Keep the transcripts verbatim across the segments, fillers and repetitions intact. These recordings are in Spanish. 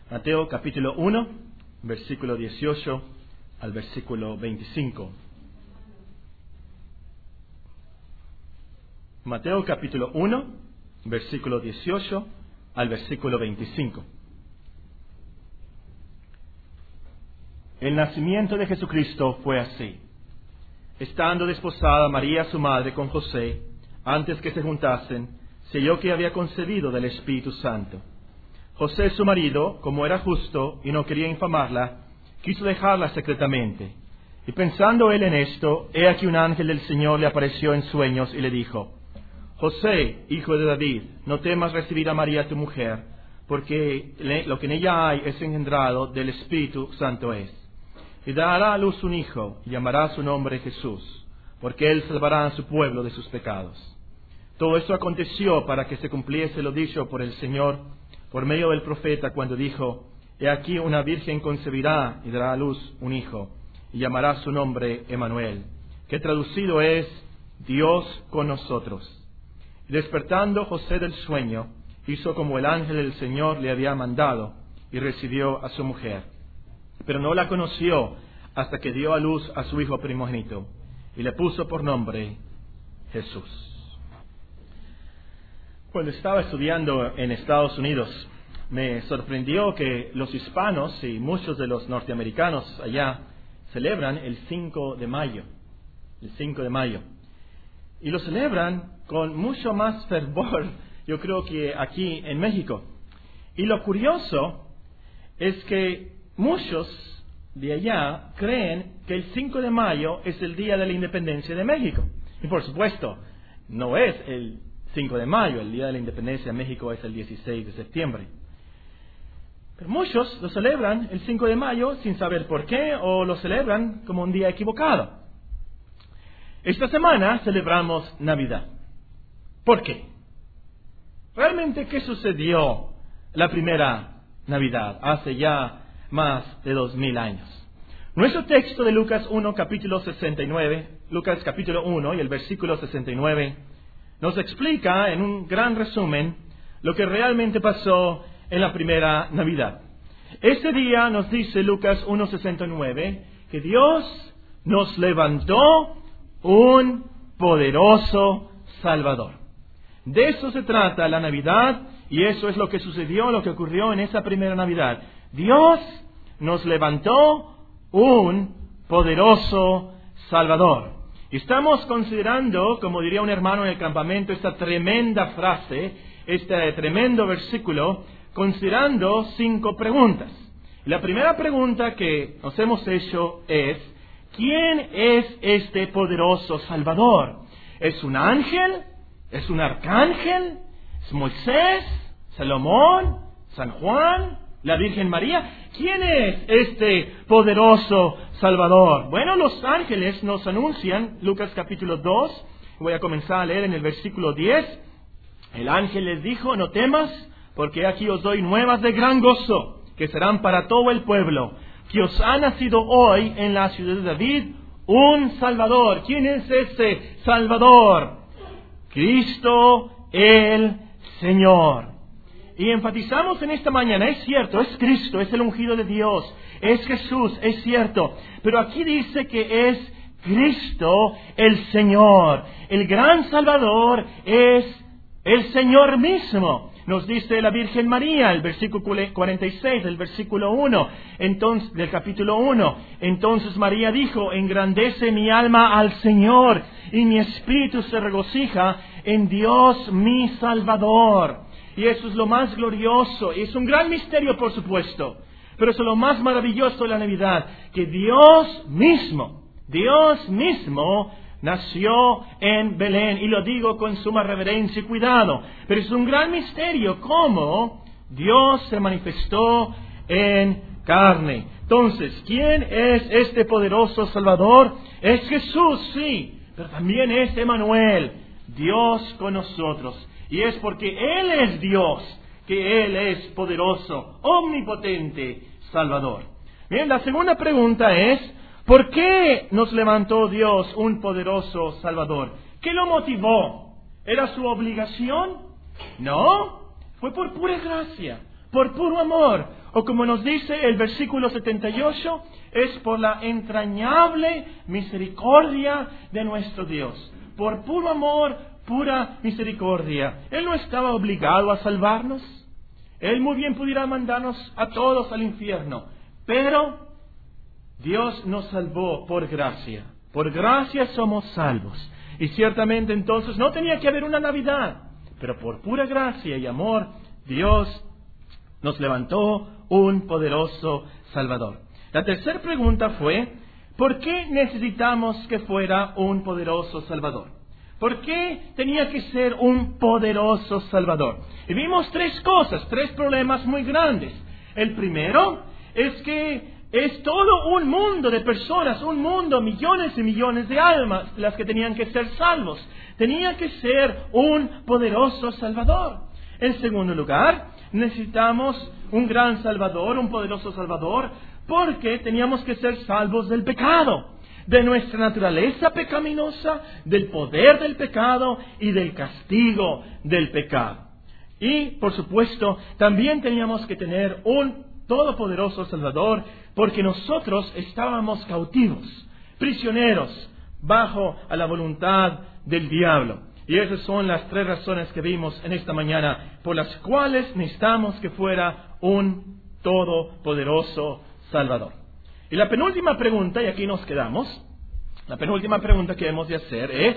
Mateo capítulo uno, versículo dieciocho al versículo veinticinco. Mateo capítulo uno, versículo dieciocho al versículo veinticinco. El nacimiento de Jesucristo fue así. Estando desposada María su madre con José, antes que se juntasen, se halló que había concebido del Espíritu Santo. José su marido, como era justo y no quería infamarla, quiso dejarla secretamente. Y pensando él en esto, he aquí un ángel del Señor le apareció en sueños y le dijo: José, hijo de David, no temas recibir a María tu mujer, porque lo que en ella hay es engendrado del Espíritu Santo es. Y dará a luz un hijo, y llamará su nombre Jesús, porque él salvará a su pueblo de sus pecados. Todo esto aconteció para que se cumpliese lo dicho por el Señor por medio del profeta, cuando dijo: He aquí una virgen concebirá y dará a luz un hijo, y llamará su nombre Emmanuel, que traducido es Dios con nosotros. Y despertando José del sueño, hizo como el ángel del Señor le había mandado, y recibió a su mujer. Pero no la conoció hasta que dio a luz a su hijo primogénito, y le puso por nombre Jesús. Cuando estaba estudiando en Estados Unidos, me sorprendió que los hispanos y muchos de los norteamericanos allá celebran el cinco de mayo. El cinco de mayo. Y lo celebran con mucho más fervor, yo creo, que aquí en México. Y lo curioso es que muchos de allá creen que el cinco de mayo es el día de la independencia de México. Y por supuesto, no es el cinco de mayo, el día de la independencia de México es el dieciséis de septiembre. Pero muchos lo celebran el cinco de mayo sin saber por qué, o lo celebran como un día equivocado. Esta semana celebramos Navidad. ¿Por qué? ¿Realmente qué sucedió la primera Navidad, hace ya más de dos mil años? Nuestro texto de Lucas uno, capítulo sesenta y nueve, Lucas capítulo uno y el versículo sesenta y nueve, nos explica en un gran resumen lo que realmente pasó en la primera Navidad. Ese día nos dice Lucas uno, sesenta y nueve, que Dios nos levantó un poderoso Salvador. De eso se trata la Navidad, y eso es lo que sucedió, lo que ocurrió en esa primera Navidad. Dios nos levantó un poderoso Salvador. Y estamos considerando, como diría un hermano en el campamento, esta tremenda frase, este tremendo versículo, considerando cinco preguntas. La primera pregunta que nos hemos hecho es: ¿quién es este poderoso Salvador? ¿Es un ángel? ¿Es un arcángel? ¿Es Moisés? ¿Salomón? ¿San Juan? ¿La Virgen María? ¿Quién es este poderoso Salvador? Bueno, los ángeles nos anuncian, Lucas capítulo dos, voy a comenzar a leer en el versículo diez. El ángel les dijo: no temas, porque aquí os doy nuevas de gran gozo, que serán para todo el pueblo, que os ha nacido hoy en la ciudad de David un Salvador. ¿Quién es ese Salvador? Cristo el Señor. Y enfatizamos en esta mañana, es cierto, es Cristo, es el ungido de Dios, es Jesús, es cierto, pero aquí dice que es Cristo el Señor. El gran Salvador es el Señor mismo. Nos dice la Virgen María, el versículo cuarenta y seis del versículo uno, entonces, del capítulo uno. Entonces María dijo: engrandece mi alma al Señor, y mi espíritu se regocija en Dios mi Salvador. Y eso es lo más glorioso, y es un gran misterio, por supuesto, pero eso es lo más maravilloso de la Navidad, que Dios mismo, Dios mismo nació en Belén, y lo digo con suma reverencia y cuidado, pero es un gran misterio cómo Dios se manifestó en carne. Entonces, ¿quién es este poderoso Salvador? Es Jesús, sí, pero también es Emmanuel, Dios con nosotros. Y es porque Él es Dios que Él es poderoso, omnipotente Salvador. Bien, la segunda pregunta es: ¿por qué nos levantó Dios un poderoso Salvador? ¿Qué lo motivó? ¿Era su obligación? No, fue por pura gracia, por puro amor. O como nos dice el versículo setenta y ocho, es por la entrañable misericordia de nuestro Dios. Por puro amor, pura misericordia. Él no estaba obligado a salvarnos. Él muy bien pudiera mandarnos a todos al infierno. Pero Dios nos salvó por gracia. Por gracia somos salvos. Y ciertamente entonces no tenía que haber una Navidad. Pero por pura gracia y amor, Dios nos levantó un poderoso Salvador. La tercera pregunta fue, ¿por qué necesitamos que fuera un poderoso Salvador? ¿Por qué tenía que ser un poderoso Salvador? Y vimos tres cosas, tres problemas muy grandes. El primero es que es todo un mundo de personas, un mundo, millones y millones de almas, las que tenían que ser salvos. Tenía que ser un poderoso Salvador. En segundo lugar, necesitamos un gran Salvador, un poderoso Salvador, porque teníamos que ser salvos del pecado, de nuestra naturaleza pecaminosa, del poder del pecado y del castigo del pecado. Y, por supuesto, también teníamos que tener un todopoderoso Salvador, porque nosotros estábamos cautivos, prisioneros, bajo a la voluntad del diablo. Y esas son las tres razones que vimos en esta mañana, por las cuales necesitamos que fuera un todopoderoso Salvador. Y la penúltima pregunta, y aquí nos quedamos, la penúltima pregunta que hemos de hacer es,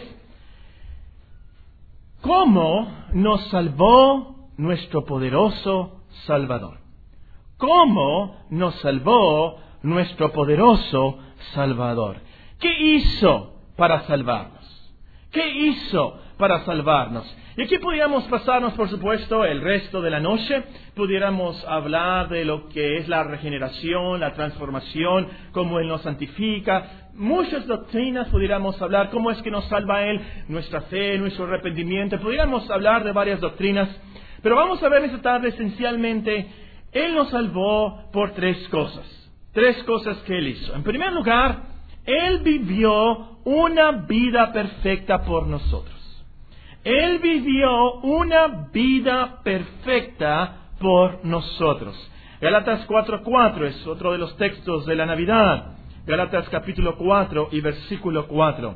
¿cómo nos salvó nuestro poderoso Salvador? ¿Cómo nos salvó nuestro poderoso Salvador? ¿Qué hizo para salvarnos? ¿Qué hizo para salvarnos? Y aquí pudiéramos pasarnos, por supuesto, el resto de la noche. Pudiéramos hablar de lo que es la regeneración, la transformación, cómo Él nos santifica. Muchas doctrinas pudiéramos hablar, cómo es que nos salva Él, nuestra fe, nuestro arrepentimiento. Pudiéramos hablar de varias doctrinas. Pero vamos a ver esta tarde esencialmente, Él nos salvó por tres cosas. Tres cosas que Él hizo. En primer lugar, Él vivió una vida perfecta por nosotros. Él vivió una vida perfecta por nosotros. Gálatas cuatro cuatro es otro de los textos de la Navidad. Gálatas capítulo cuatro y versículo cuatro.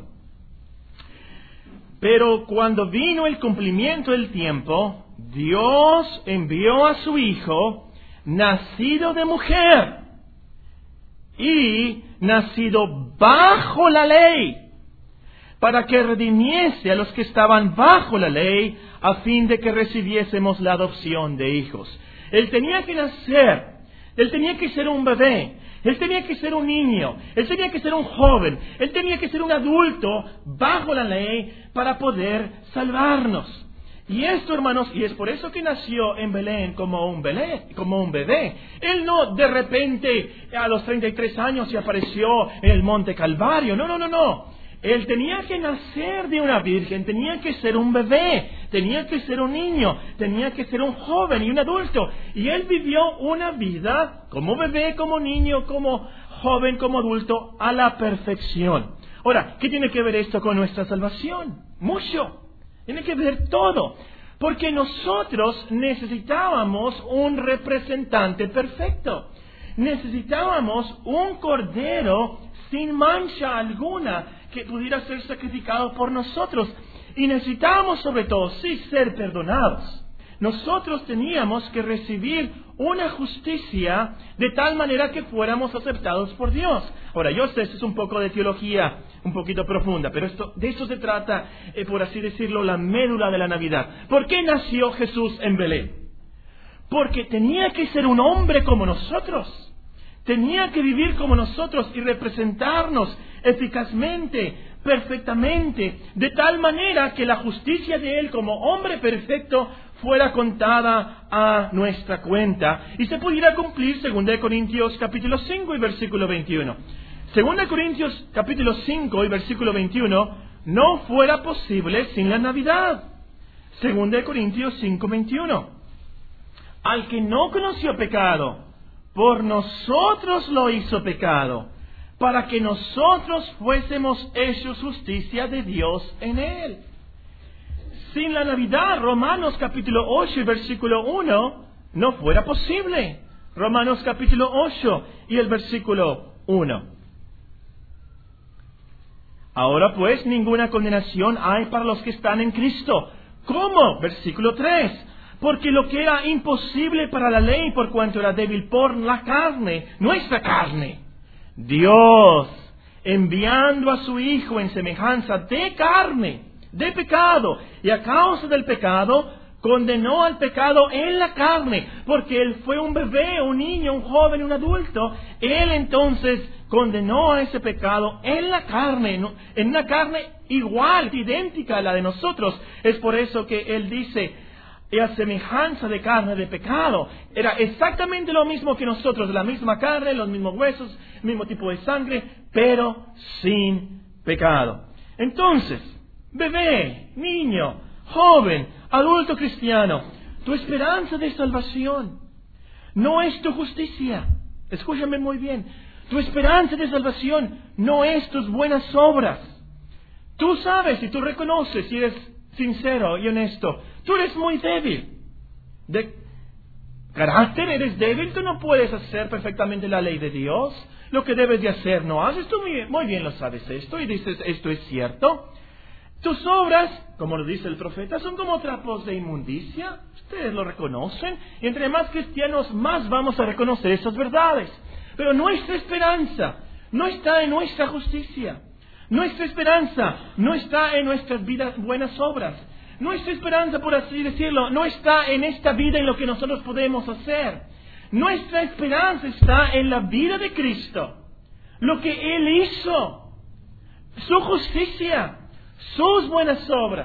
Pero cuando vino el cumplimiento del tiempo, Dios envió a su Hijo, nacido de mujer y nacido bajo la ley, para que redimiese a los que estaban bajo la ley, a fin de que recibiésemos la adopción de hijos. Él tenía que nacer, Él tenía que ser un bebé, Él tenía que ser un niño, Él tenía que ser un joven, Él tenía que ser un adulto bajo la ley para poder salvarnos. Y esto, hermanos, y es por eso que nació en Belén como un bebé, como un bebé. Él no de repente a los treinta y tres años se apareció en el Monte Calvario. No, no, no, no. Él tenía que nacer de una virgen, tenía que ser un bebé, tenía que ser un niño, tenía que ser un joven y un adulto. Y Él vivió una vida como bebé, como niño, como joven, como adulto, a la perfección. Ahora, ¿qué tiene que ver esto con nuestra salvación? Mucho. Tiene que ver todo. Porque nosotros necesitábamos un representante perfecto. Necesitábamos un cordero sin mancha alguna que pudiera ser sacrificado por nosotros. Y necesitábamos sobre todo, sí, ser perdonados. Nosotros teníamos que recibir una justicia de tal manera que fuéramos aceptados por Dios. Ahora, yo sé, esto es un poco de teología, un poquito profunda, pero esto, de esto se trata, eh, por así decirlo, la médula de la Navidad. ¿Por qué nació Jesús en Belén? Porque tenía que ser un hombre como nosotros. Tenía que vivir como nosotros y representarnos eficazmente, perfectamente, de tal manera que la justicia de Él como hombre perfecto fuera contada a nuestra cuenta y se pudiera cumplir según de Corintios capítulo cinco y versículo veintiuno. Según de Corintios capítulo cinco y versículo veintiuno, no fuera posible sin la Navidad. Según de Corintios cinco veintiuno, al que no conoció pecado, por nosotros lo hizo pecado, para que nosotros fuésemos hechos justicia de Dios en Él. Sin la Navidad, Romanos capítulo ocho y versículo uno, no fuera posible. Romanos capítulo ocho y el versículo uno. Ahora pues ninguna condenación hay para los que están en Cristo. ¿Cómo? Versículo tres. Porque lo que era imposible para la ley por cuanto era débil por la carne, nuestra carne, Dios, enviando a su Hijo en semejanza de carne, de pecado, y a causa del pecado, condenó al pecado en la carne, porque él fue un bebé, un niño, un joven, un adulto. Él entonces condenó a ese pecado en la carne, en una carne igual, idéntica a la de nosotros. Es por eso que él dice, y a semejanza de carne de pecado. Era exactamente lo mismo que nosotros, la misma carne, los mismos huesos, el mismo tipo de sangre, pero sin pecado. Entonces, bebé, niño, joven, adulto cristiano, tu esperanza de salvación no es tu justicia. Escúchame muy bien. Tu esperanza de salvación no es tus buenas obras. Tú sabes y tú reconoces, si eres sincero y honesto, tú eres muy débil. De carácter eres débil, tú no puedes hacer perfectamente la ley de Dios. Lo que debes de hacer no haces. Tú muy, muy bien lo sabes esto y dices, esto es cierto. Tus obras, como lo dice el profeta, son como trapos de inmundicia. Ustedes lo reconocen. Y entre más cristianos, más vamos a reconocer esas verdades. Pero nuestra esperanza no está en nuestra justicia. Nuestra esperanza no está en nuestras vidas, buenas obras. Nuestra esperanza, por así decirlo, no está en esta vida, en lo que nosotros podemos hacer. Nuestra esperanza está en la vida de Cristo. Lo que Él hizo. Su justicia. Sus buenas obras.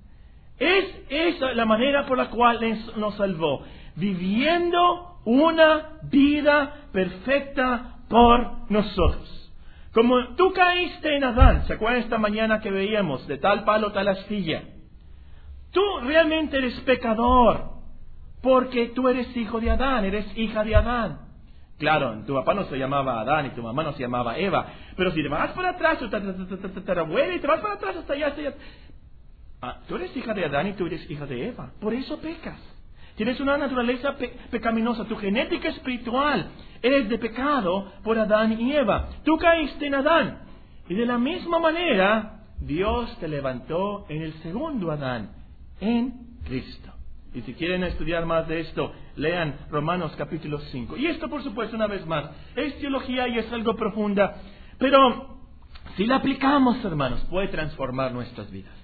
Es esa la manera por la cual nos salvó. Viviendo una vida perfecta por nosotros. Como tú caíste en Adán, ¿se acuerdan esta mañana que veíamos? De tal palo, tal astilla. Tú realmente eres pecador, porque tú eres hijo de Adán, eres hija de Adán. Claro, tu papá no se llamaba Adán y tu mamá no se llamaba Eva, pero si te vas para atrás, tu tatarabuela y te vas para atrás hasta allá, hasta allá. Ah, tú eres hija de Adán y tú eres hija de Eva, por eso pecas. Tienes una naturaleza pe- pecaminosa, tu genética espiritual es de pecado por Adán y Eva. Tú caíste en Adán y de la misma manera Dios te levantó en el segundo Adán, en Cristo. Y si quieren estudiar más de esto, lean Romanos capítulo cinco. Y esto, por supuesto, una vez más, es teología y es algo profunda, pero si la aplicamos, hermanos, puede transformar nuestras vidas.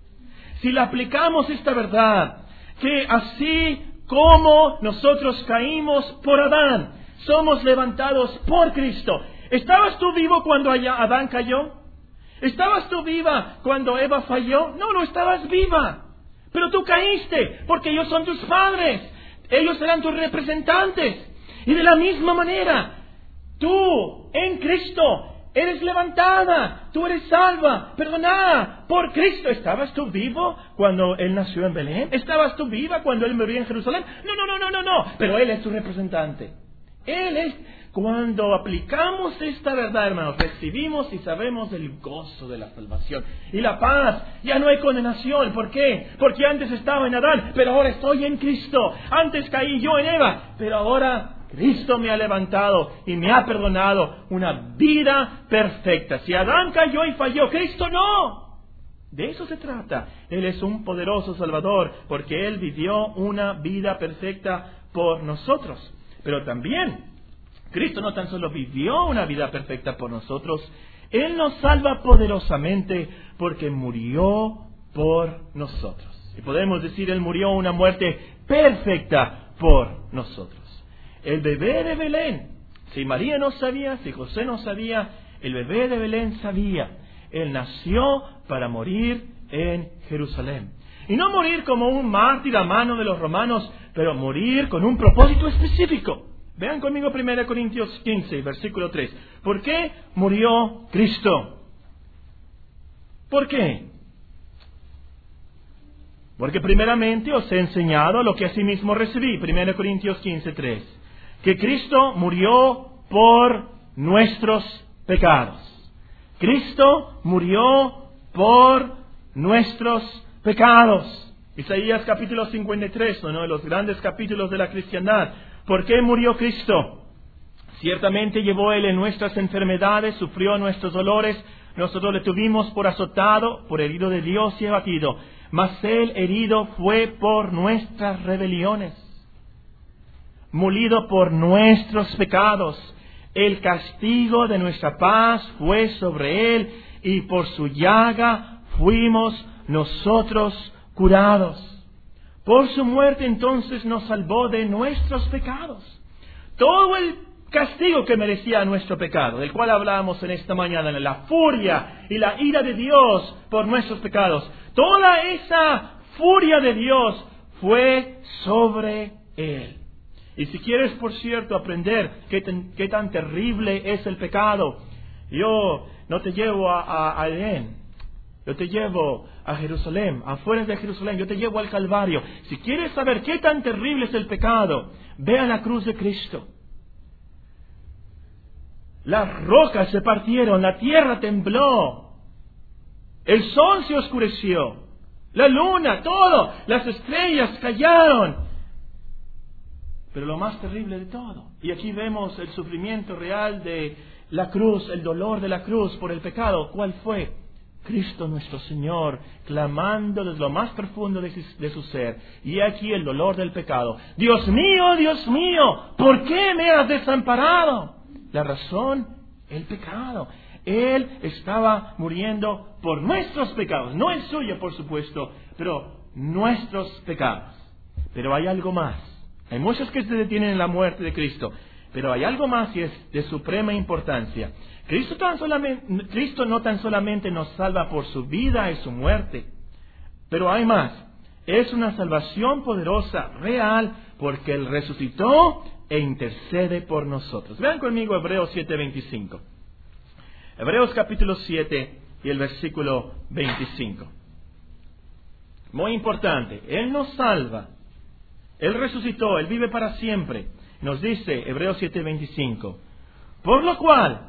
Si la aplicamos esta verdad, que así como nosotros caímos por Adán, somos levantados por Cristo. ¿Estabas tú vivo cuando Adán cayó? ¿Estabas tú viva cuando Eva falló? No, no estabas viva. Pero tú caíste porque ellos son tus padres. Ellos eran tus representantes. Y de la misma manera, tú en Cristo eres levantada. Tú eres salva, perdonada por Cristo. ¿Estabas tú vivo cuando Él nació en Belén? ¿Estabas tú viva cuando Él murió en Jerusalén? No, no, no, no, no, no. Pero Él es tu representante. Él es... Cuando aplicamos esta verdad, hermanos, recibimos y sabemos el gozo de la salvación y la paz. Ya no hay condenación. ¿Por qué? Porque antes estaba en Adán, pero ahora estoy en Cristo. Antes caí yo en Eva, pero ahora Cristo me ha levantado y me ha perdonado una vida perfecta. Si Adán cayó y falló, Cristo no. De eso se trata. Él es un poderoso Salvador porque Él vivió una vida perfecta por nosotros. Pero también Cristo no tan solo vivió una vida perfecta por nosotros, Él nos salva poderosamente porque murió por nosotros. Y podemos decir, Él murió una muerte perfecta por nosotros. El bebé de Belén, si María no sabía, si José no sabía, el bebé de Belén sabía. Él nació para morir en Jerusalén. Y no morir como un mártir a mano de los romanos, pero morir con un propósito específico. Vean conmigo primera Corintios quince, versículo tres. ¿Por qué murió Cristo? ¿Por qué? Porque primeramente os he enseñado lo que asimismo recibí. primera Corintios quince, tres. Que Cristo murió por nuestros pecados. Cristo murió por nuestros pecados. Isaías capítulo cincuenta y tres, uno de los grandes capítulos de la cristiandad. ¿Por qué murió Cristo? Ciertamente llevó Él en nuestras enfermedades, sufrió nuestros dolores. Nosotros le tuvimos por azotado, por herido de Dios y abatido. Mas Él herido fue por nuestras rebeliones, molido por nuestros pecados. El castigo de nuestra paz fue sobre Él, y por su llaga fuimos nosotros curados. Por su muerte entonces nos salvó de nuestros pecados. Todo el castigo que merecía nuestro pecado, del cual hablábamos en esta mañana, la furia y la ira de Dios por nuestros pecados, toda esa furia de Dios fue sobre Él. Y si quieres, por cierto, aprender qué, ten, qué tan terrible es el pecado, yo no te llevo a, a, a Edén, yo te llevo a Jerusalén, afuera de Jerusalén, yo te llevo al Calvario. Si quieres saber qué tan terrible es el pecado, ve a la cruz de Cristo. Las rocas se partieron, la tierra tembló, el sol se oscureció, la luna, todo, las estrellas callaron. Pero lo más terrible de todo, y aquí vemos el sufrimiento real de la cruz, el dolor de la cruz por el pecado, ¿cuál fue? Cristo nuestro Señor, clamando desde lo más profundo de su, de su ser. Y aquí el dolor del pecado. Dios mío, Dios mío, ¿por qué me has desamparado? La razón, el pecado. Él estaba muriendo por nuestros pecados, no el suyo, por supuesto, pero nuestros pecados. Pero hay algo más. Hay muchos que se detienen en la muerte de Cristo, pero hay algo más y es de suprema importancia. Cristo, tan solamente, Cristo no tan solamente nos salva por su vida y su muerte, pero hay más. Es una salvación poderosa, real, porque Él resucitó e intercede por nosotros. Vean conmigo Hebreos siete veinticinco. Hebreos capítulo siete y el versículo veinticinco. Muy importante. Él nos salva. Él resucitó. Él vive para siempre. Nos dice Hebreos siete veinticinco. Por lo cual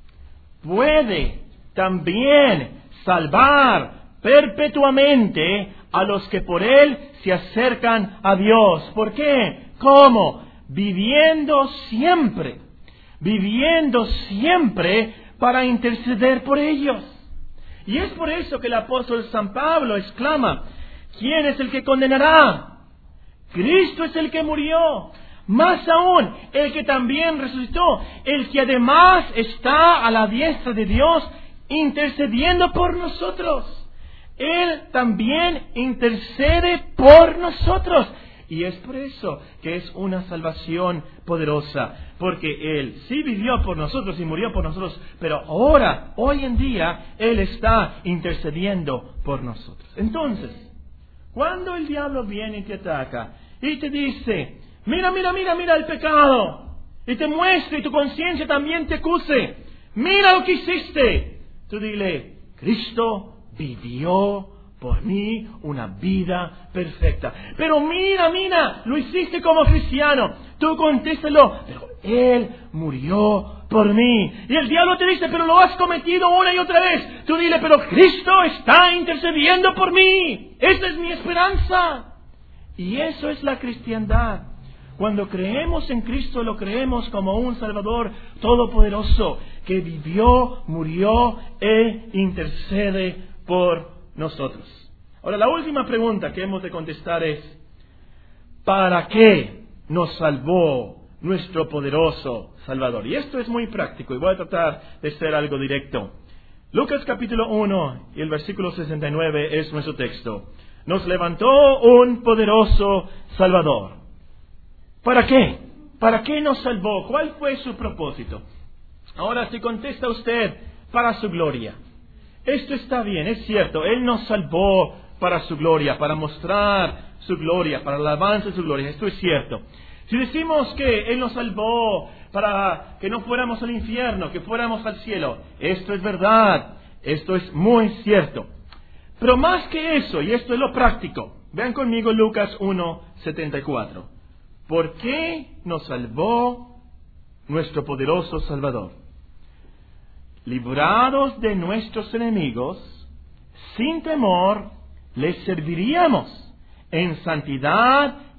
puede también salvar perpetuamente a los que por Él se acercan a Dios. ¿Por qué? ¿Cómo? Viviendo siempre, viviendo siempre para interceder por ellos. Y es por eso que el apóstol San Pablo exclama, ¿quién es el que condenará? Cristo es el que murió, más aún, el que también resucitó, el que además está a la diestra de Dios intercediendo por nosotros. Él también intercede por nosotros. Y es por eso que es una salvación poderosa, porque Él sí vivió por nosotros y murió por nosotros, pero ahora, hoy en día, Él está intercediendo por nosotros. Entonces, cuando el diablo viene y te ataca y te dice, mira, mira, mira, mira el pecado, y te muestra y tu conciencia también te acuse, mira lo que hiciste, tú dile, Cristo vivió por mí una vida perfecta. Pero mira, mira, lo hiciste como cristiano. Tú contéstalo, pero Él murió por mí. Y el diablo te dice, pero lo has cometido una y otra vez. Tú dile, pero Cristo está intercediendo por mí. Esa es mi esperanza. Y eso es la cristiandad. Cuando creemos en Cristo, lo creemos como un Salvador todopoderoso que vivió, murió e intercede por nosotros. Ahora, la última pregunta que hemos de contestar es, ¿para qué nos salvó nuestro poderoso Salvador? Y esto es muy práctico y voy a tratar de ser algo directo. Lucas capítulo uno y el versículo sesenta y nueve es nuestro texto. Nos levantó un poderoso Salvador. ¿Para qué? ¿Para qué nos salvó? ¿Cuál fue su propósito? Ahora, si contesta usted, para su gloria. Esto está bien, es cierto. Él nos salvó para su gloria, para mostrar su gloria, para el avance de su gloria. Esto es cierto. Si decimos que Él nos salvó para que no fuéramos al infierno, que fuéramos al cielo, esto es verdad. Esto es muy cierto. Pero más que eso, y esto es lo práctico, vean conmigo Lucas uno setenta y cuatro. ¿Por qué nos salvó nuestro poderoso Salvador? Librados de nuestros enemigos, sin temor, les serviríamos en santidad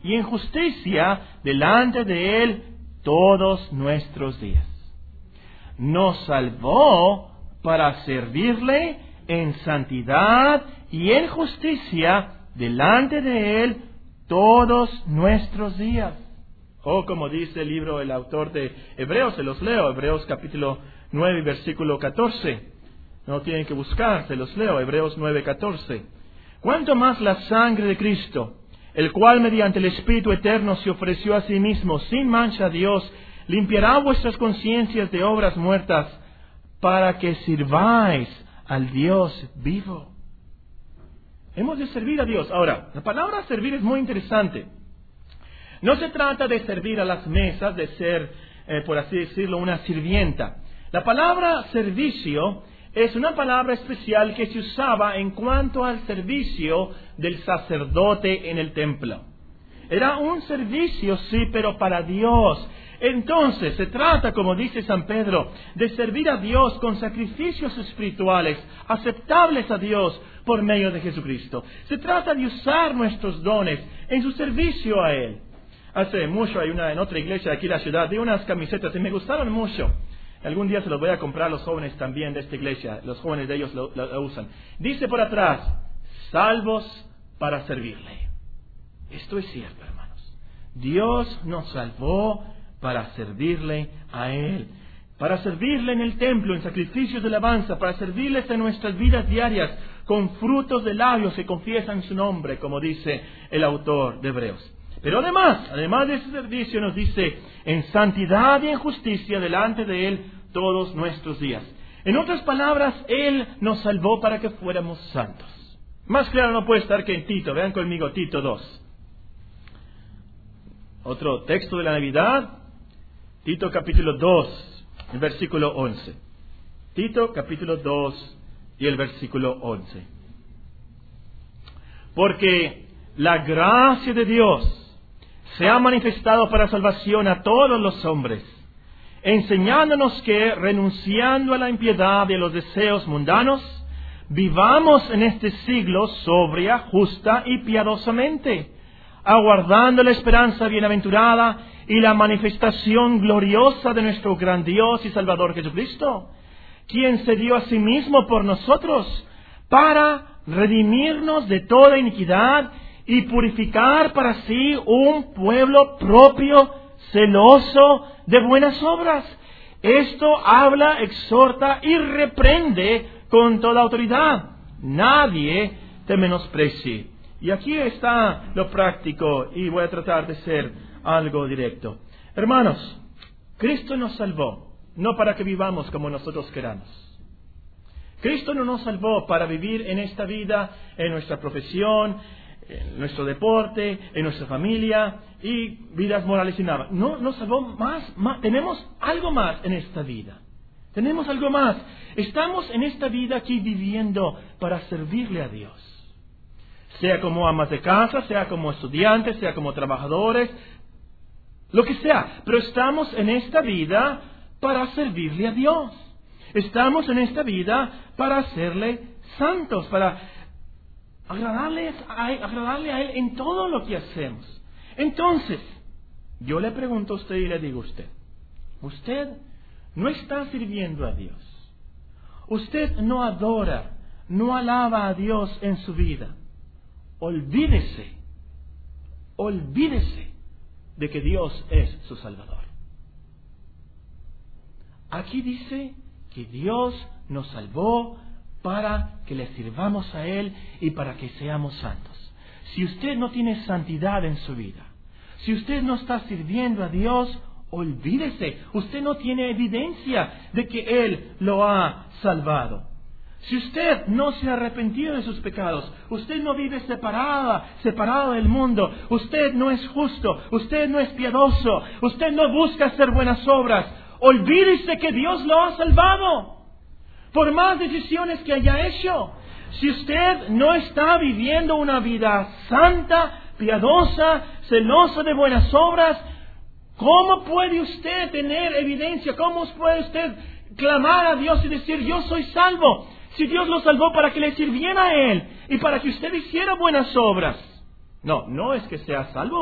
y en justicia delante de Él todos nuestros días. Nos salvó para servirle en santidad y en justicia delante de Él todos nuestros días. O como dice el libro, el autor de Hebreos, se los leo, Hebreos capítulo nueve, versículo catorce. No tienen que buscar, se los leo, Hebreos nueve, catorce. Cuanto más la sangre de Cristo, el cual mediante el Espíritu Eterno se ofreció a sí mismo sin mancha a Dios, limpiará vuestras conciencias de obras muertas para que sirváis al Dios vivo. Hemos de servir a Dios. Ahora, la palabra servir es muy interesante. No se trata de servir a las mesas, de ser, eh, por así decirlo, una sirvienta. La palabra servicio es una palabra especial que se usaba en cuanto al servicio del sacerdote en el templo. Era un servicio, sí, pero para Dios. Entonces, se trata, como dice San Pedro, de servir a Dios con sacrificios espirituales, aceptables a Dios por medio de Jesucristo. Se trata de usar nuestros dones en su servicio a Él. Hace mucho, hay una en otra iglesia de aquí en la ciudad, de unas camisetas y me gustaron mucho. Algún día se los voy a comprar a los jóvenes también de esta iglesia. Los jóvenes de ellos lo, lo, lo usan. Dice por atrás, salvos para servirle. Esto es cierto, hermanos. Dios nos salvó para servirle a Él. Para servirle en el templo, en sacrificios de alabanza, para servirles en nuestras vidas diarias, con frutos de labios que confiesan su nombre, como dice el autor de Hebreos. Pero además, además de ese servicio nos dice, en santidad y en justicia delante de Él todos nuestros días. En otras palabras, Él nos salvó para que fuéramos santos. Más claro no puede estar que en Tito. Vean conmigo Tito dos. Otro texto de la Navidad, Tito capítulo dos, el versículo once. Tito capítulo dos y el versículo once. Porque la gracia de Dios se ha manifestado para salvación a todos los hombres, enseñándonos que, renunciando a la impiedad y a los deseos mundanos, vivamos en este siglo sobria, justa y piadosamente, aguardando la esperanza bienaventurada y la manifestación gloriosa de nuestro gran Dios y Salvador Jesucristo, quien se dio a sí mismo por nosotros para redimirnos de toda iniquidad y purificar para sí un pueblo propio, celoso de buenas obras. Esto habla, exhorta y reprende con toda autoridad. Nadie te menosprecie. Y aquí está lo práctico, y voy a tratar de ser algo directo. Hermanos, Cristo nos salvó, no para que vivamos como nosotros queramos. Cristo no nos salvó para vivir en esta vida, en nuestra profesión, en nuestro deporte, en nuestra familia y vidas morales y nada. No nos salvó más, más. Tenemos algo más en esta vida. Tenemos algo más. Estamos en esta vida aquí viviendo para servirle a Dios. Sea como amas de casa, sea como estudiantes, sea como trabajadores, lo que sea. Pero estamos en esta vida para servirle a Dios. Estamos en esta vida para hacerle santos, para agradarle a, agradarle a Él en todo lo que hacemos. Entonces, yo le pregunto a usted y le digo a usted, usted no está sirviendo a Dios. Usted no adora, no alaba a Dios en su vida. Olvídese, olvídese de que Dios es su Salvador. Aquí dice que Dios nos salvó para que le sirvamos a Él y para que seamos santos. Si usted no tiene santidad en su vida, si usted no está sirviendo a Dios, olvídese. Usted no tiene evidencia de que Él lo ha salvado. Si usted no se ha arrepentido de sus pecados, usted no vive separada, separado del mundo, usted no es justo, usted no es piadoso, usted no busca hacer buenas obras, olvídese que Dios lo ha salvado. Por más decisiones que haya hecho, si usted no está viviendo una vida santa, piadosa, celosa de buenas obras, ¿cómo puede usted tener evidencia? ¿Cómo puede usted clamar a Dios y decir, yo soy salvo? Si Dios lo salvó para que le sirviera a Él y para que usted hiciera buenas obras. No, no es que sea salvo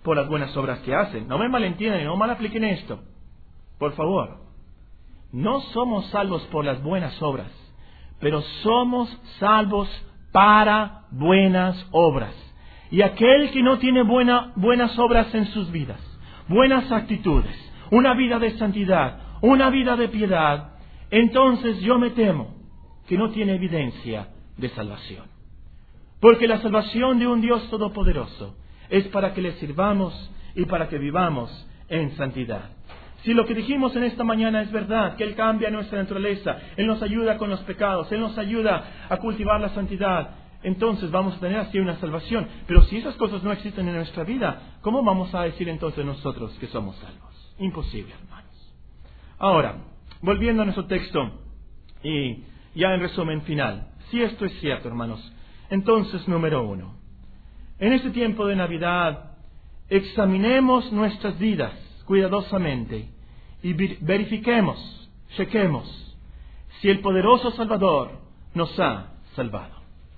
por las buenas obras que hacen. No me malentiendan y no mal apliquen esto. Por favor, no somos salvos por las buenas obras, pero somos salvos para buenas obras. Y aquel que no tiene buena, buenas obras en sus vidas, buenas actitudes, una vida de santidad, una vida de piedad, entonces yo me temo que no tiene evidencia de salvación. Porque la salvación de un Dios todopoderoso es para que le sirvamos y para que vivamos en santidad. Si lo que dijimos en esta mañana es verdad, que Él cambia nuestra naturaleza, Él nos ayuda con los pecados, Él nos ayuda a cultivar la santidad, entonces vamos a tener así una salvación. Pero si esas cosas no existen en nuestra vida, ¿cómo vamos a decir entonces nosotros que somos salvos? Imposible, hermanos. Ahora, volviendo a nuestro texto y ya en resumen final, si esto es cierto, hermanos, entonces número uno, en este tiempo de Navidad examinemos nuestras vidas cuidadosamente y verifiquemos, chequemos si el poderoso Salvador nos ha salvado.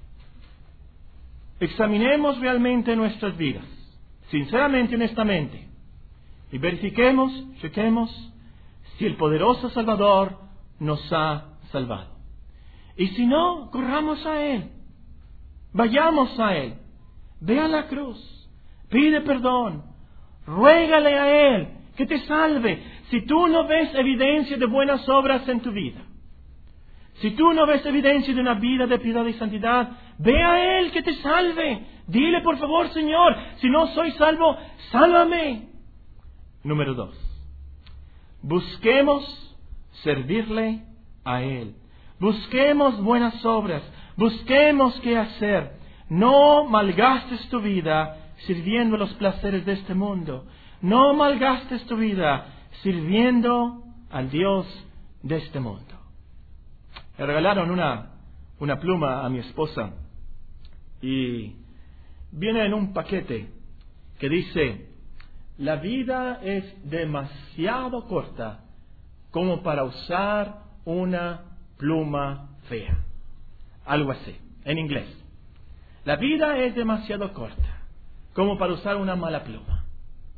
Examinemos realmente nuestras vidas, sinceramente y honestamente, y verifiquemos, chequemos si el poderoso Salvador nos ha salvado. Y si no, corramos a Él, vayamos a Él, ve a la cruz, pide perdón, ruégale a Él que te salve. Si tú no ves evidencia de buenas obras en tu vida, si tú no ves evidencia de una vida de piedad y santidad, ve a Él que te salve. Dile, por favor, Señor, si no soy salvo, sálvame. Número dos, busquemos servirle a Él. Busquemos buenas obras, busquemos qué hacer. No malgastes tu vida sirviendo los placeres de este mundo. No malgastes tu vida sirviendo al Dios de este mundo. Le regalaron una, una pluma a mi esposa y viene en un paquete que dice: la vida es demasiado corta como para usar una pluma fea. Algo así, en inglés. La vida es demasiado corta como para usar una mala pluma.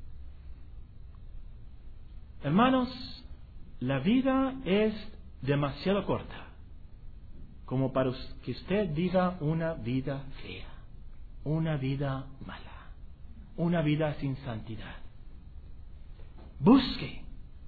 Hermanos, la vida es demasiado corta como para que usted viva una vida fea, una vida mala, una vida sin santidad. Busque,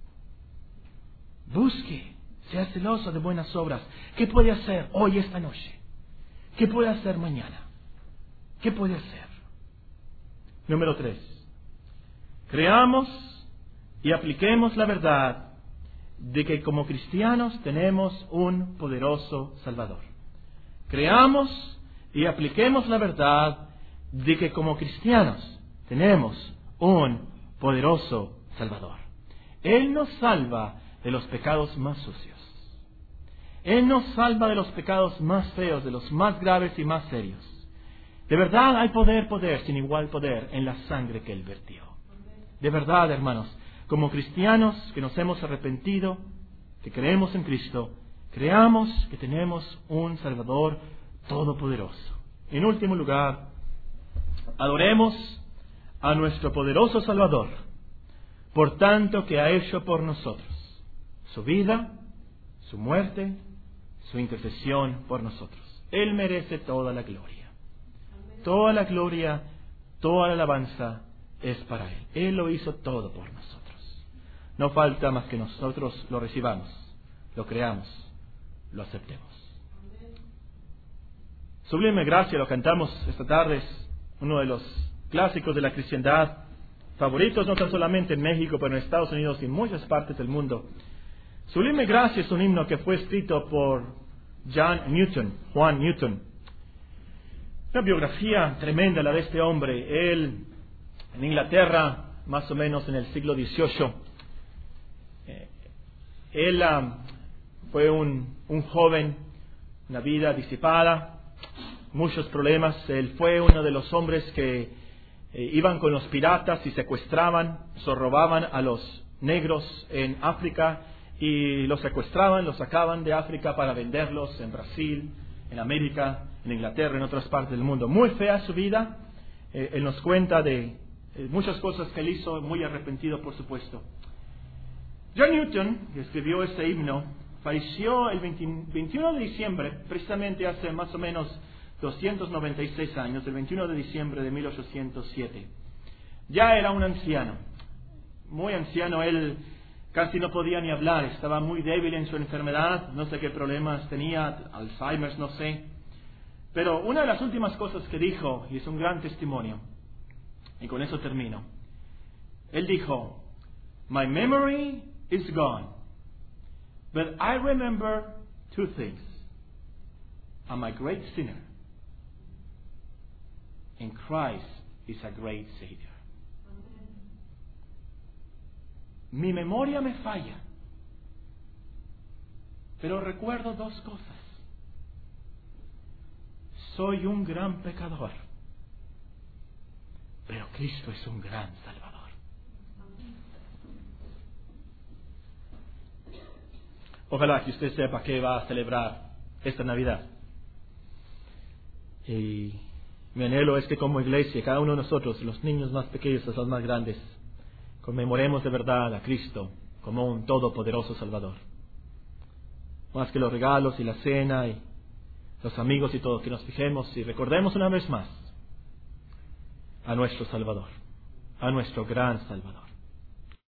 busque, sea celoso de buenas obras. ¿Qué puede hacer hoy, esta noche? ¿Qué puede hacer mañana? ¿Qué puede hacer? Número tres. Creamos y apliquemos la verdad de que como cristianos tenemos un poderoso Salvador. Creamos y apliquemos la verdad de que como cristianos tenemos un poderoso Salvador. Él nos salva de los pecados más sucios. Él nos salva de los pecados más feos, de los más graves y más serios. De verdad hay poder, poder, sin igual poder en la sangre que Él vertió. De verdad, hermanos, como cristianos que nos hemos arrepentido, que creemos en Cristo, creamos que tenemos un Salvador todopoderoso. En último lugar, adoremos a nuestro poderoso Salvador por tanto que ha hecho por nosotros, su vida, su muerte, su intercesión por nosotros. Él merece toda la gloria. Toda la gloria, toda la alabanza es para Él. Él lo hizo todo por nosotros. No falta más que nosotros lo recibamos, lo creamos, lo aceptemos. Sublime Gracia lo cantamos esta tarde, es uno de los clásicos de la cristiandad, favoritos no tan solamente en México, pero en Estados Unidos y en muchas partes del mundo. Sublime Gracia es un himno que fue escrito por John Newton, Juan Newton. Una biografía tremenda la de este hombre. Él, en Inglaterra, más o menos en el siglo dieciocho, eh, él um, fue un, un joven, una vida disipada, muchos problemas. Él fue uno de los hombres que eh, iban con los piratas y secuestraban, se robaban a los negros en África y los secuestraban, los sacaban de África para venderlos en Brasil, en América, en Inglaterra, en otras partes del mundo. Muy fea su vida. Eh, él nos cuenta de eh, muchas cosas que él hizo, muy arrepentido, por supuesto. John Newton, que escribió este himno, falleció el veintiuno de diciembre, precisamente hace más o menos doscientos noventa y seis años, el veintiuno de diciembre de mil ochocientos siete. Ya era un anciano, muy anciano. Él casi no podía ni hablar, estaba muy débil en su enfermedad, no sé qué problemas tenía, Alzheimer, no sé. Pero una de las últimas cosas que dijo, y es un gran testimonio, y con eso termino, él dijo: "My memory is gone, but I remember two things. I'm a great sinner, and Christ is a great Savior." Mi memoria me falla, pero recuerdo dos cosas. Soy un gran pecador, pero Cristo es un gran Salvador. Ojalá que usted sepa que va a celebrar esta Navidad. Y mi anhelo es que como iglesia, cada uno de nosotros, los niños más pequeños hasta los más grandes, conmemoremos de verdad a Cristo como un todopoderoso Salvador. Más que los regalos y la cena y los amigos y todo, que nos fijemos y recordemos una vez más a nuestro Salvador, a nuestro gran Salvador.